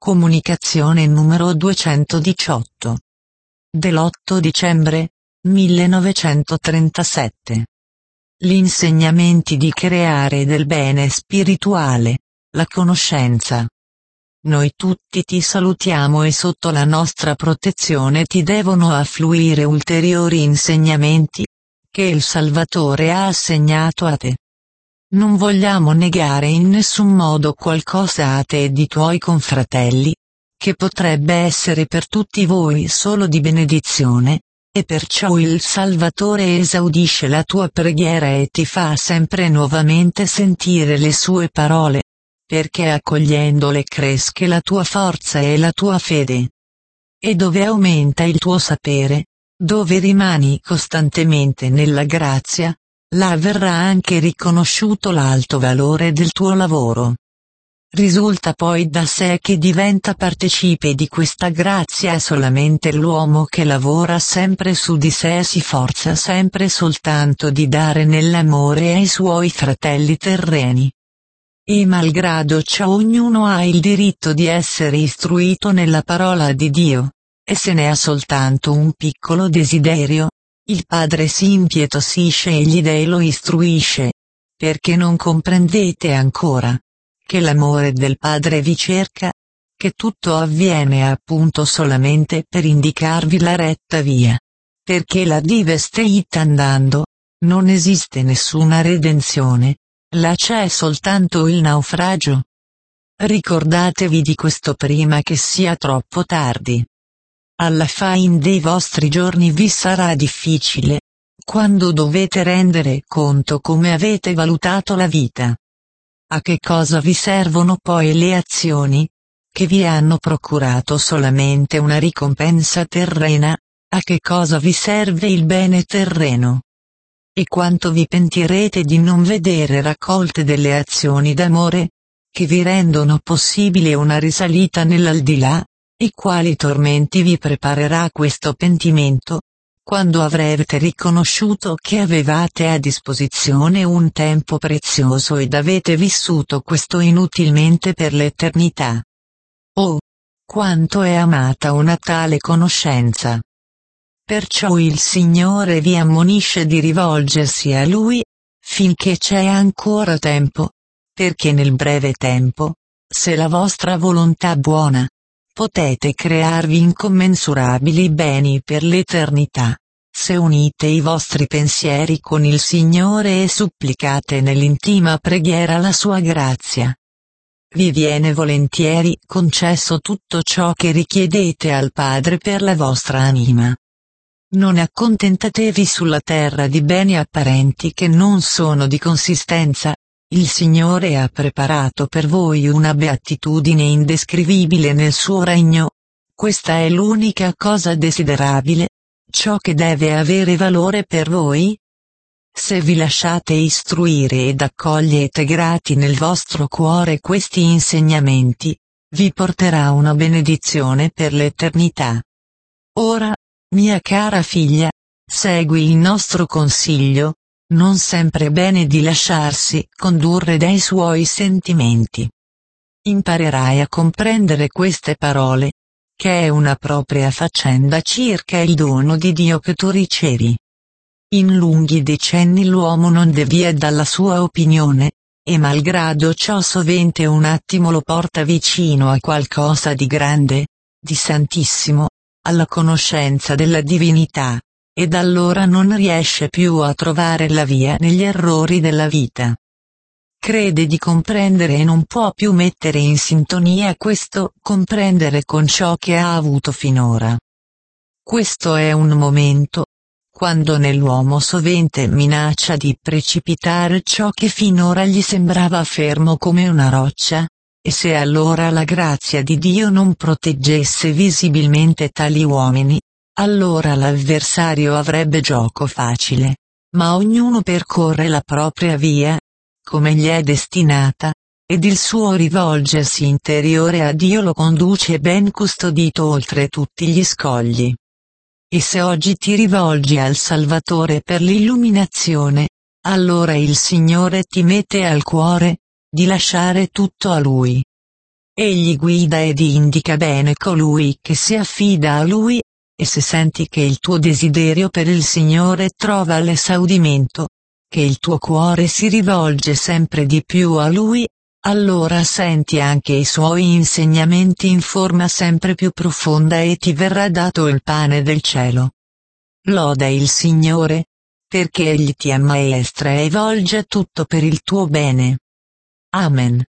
Comunicazione numero 218. Dell'8 dicembre 1937. Gli insegnamenti di creare del bene spirituale, la conoscenza. Noi tutti ti salutiamo e sotto la nostra protezione ti devono affluire ulteriori insegnamenti, che il Salvatore ha assegnato a te. Non vogliamo negare in nessun modo qualcosa a te e di tuoi confratelli, che potrebbe essere per tutti voi solo di benedizione, e perciò il Salvatore esaudisce la tua preghiera e ti fa sempre nuovamente sentire le sue parole, perché accogliendole cresca la tua forza e la tua fede. E dove aumenta il tuo sapere, dove rimani costantemente nella grazia, là verrà anche riconosciuto l'alto valore del tuo lavoro. Risulta poi da sé che diventa partecipe di questa grazia solamente l'uomo che lavora sempre su di sé e si forza sempre soltanto di dare nell'amore ai suoi fratelli terreni. E malgrado ciò ognuno ha il diritto di essere istruito nella parola di Dio, e se ne ha soltanto un piccolo desiderio, il Padre si impietosisce e gli dei lo istruisce, perché non comprendete ancora che l'amore del Padre vi cerca, che tutto avviene appunto solamente per indicarvi la retta via. Perché là dove state andando, non esiste nessuna redenzione, là c'è soltanto il naufragio. Ricordatevi di questo prima che sia troppo tardi. Alla fine dei vostri giorni vi sarà difficile, quando dovete rendere conto come avete valutato la vita. A che cosa vi servono poi le azioni, che vi hanno procurato solamente una ricompensa terrena? A che cosa vi serve il bene terreno? E quanto vi pentirete di non vedere raccolte delle azioni d'amore, che vi rendono possibile una risalita nell'aldilà? E quali tormenti vi preparerà questo pentimento, quando avrete riconosciuto che avevate a disposizione un tempo prezioso ed avete vissuto questo inutilmente per l'eternità? Oh, quanto è amata una tale conoscenza! Perciò il Signore vi ammonisce di rivolgersi a Lui, finché c'è ancora tempo, perché nel breve tempo, se la vostra volontà buona, potete crearvi incommensurabili beni per l'eternità, se unite i vostri pensieri con il Signore e supplicate nell'intima preghiera la sua grazia. Vi viene volentieri concesso tutto ciò che richiedete al Padre per la vostra anima. Non accontentatevi sulla terra di beni apparenti che non sono di consistenza. Il Signore ha preparato per voi una beatitudine indescrivibile nel suo regno. Questa è l'unica cosa desiderabile, ciò che deve avere valore per voi. Se vi lasciate istruire ed accogliete grati nel vostro cuore questi insegnamenti, vi porterà una benedizione per l'eternità. Ora, mia cara figlia, segui il nostro consiglio. Non sempre è bene di lasciarsi condurre dai suoi sentimenti. Imparerai a comprendere queste parole, che è una propria faccenda circa il dono di Dio che tu ricevi. In lunghi decenni l'uomo non devia dalla sua opinione, e malgrado ciò sovente un attimo lo porta vicino a qualcosa di grande, di santissimo, alla conoscenza della divinità. Ed allora non riesce più a trovare la via negli errori della vita. Crede di comprendere e non può più mettere in sintonia questo comprendere con ciò che ha avuto finora. Questo è un momento, quando nell'uomo sovente minaccia di precipitare ciò che finora gli sembrava fermo come una roccia, e se allora la grazia di Dio non proteggesse visibilmente tali uomini, allora l'avversario avrebbe gioco facile, ma ognuno percorre la propria via, come gli è destinata, ed il suo rivolgersi interiore a Dio lo conduce ben custodito oltre tutti gli scogli. E se oggi ti rivolgi al Salvatore per l'illuminazione, allora il Signore ti mette al cuore, di lasciare tutto a Lui. Egli guida ed indica bene colui che si affida a Lui, e se senti che il tuo desiderio per il Signore trova l'esaudimento, che il tuo cuore si rivolge sempre di più a Lui, allora senti anche i Suoi insegnamenti in forma sempre più profonda e ti verrà dato il pane del cielo. Loda il Signore, perché Egli ti ammaestra e volge tutto per il tuo bene. Amen.